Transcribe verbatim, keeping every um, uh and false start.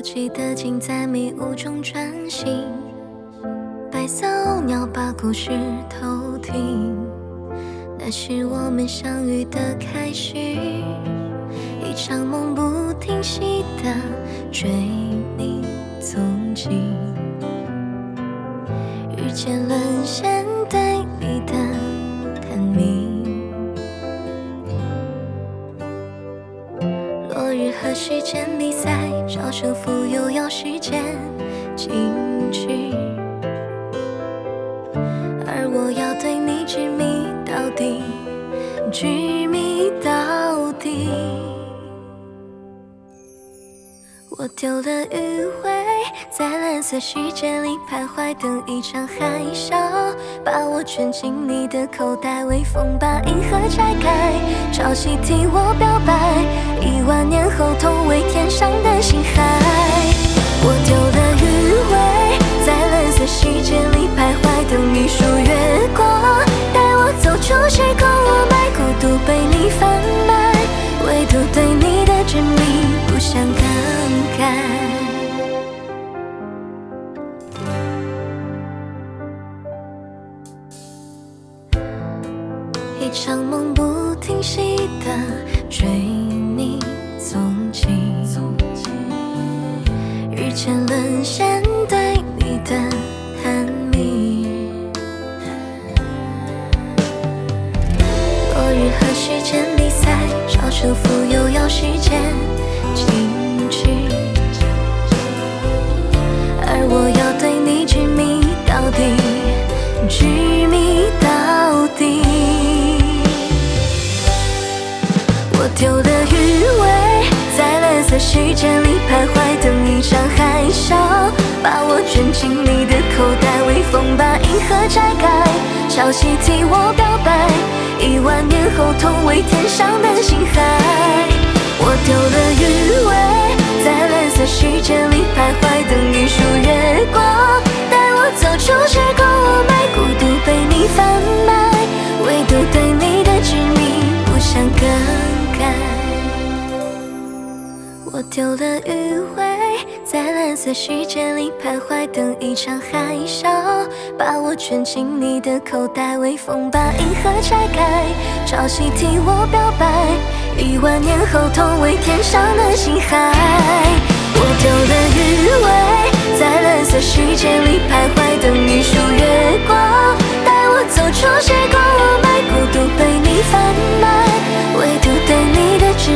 记得竟在迷雾中转醒，白色鸟把故事偷听，那是我们相遇的开始，一场梦不停息的追你踪迹，日渐沦陷对你的探秘，落日和时间比赛，找胜负又要时间静止，而我要对你执迷到底，执迷到底。我丢了余晖，在蓝色世界里徘徊，等一场海啸把我卷进你的口袋，微风把银河拆开，潮汐替我表白，亿万年后同为天上的星海。我丢了余晖，在蓝色世界里徘徊，等一束月光带我走出时空雾霾，孤独被你贩卖，唯独对你的执迷不想更改。一场梦不停息的追你踪迹，日渐沦陷对你的探秘，落日和时间比赛，找胜负又要时间静止，而我要对你执迷到底，执迷到底。我丢了余晖，在蓝色世界里徘徊，等一场海啸把我卷进你的口袋，微风把银河拆开，潮汐替我表白，亿万年后同为天上的星海。我丢了余晖，在蓝色世界里徘徊，等一束月光带我走出时空雾霾，孤独被你贩卖，唯独对你的执迷不想更改。我丢了余晖，在蓝色世界里徘徊，等一场海啸把我卷进你的口袋，微风把银河拆开，潮汐替我表白，亿万年后同为天上的星海。我丢了余晖，在蓝色世界里徘徊，等一束月光带我走出时空雾霾，孤独被你贩卖，唯独对你的执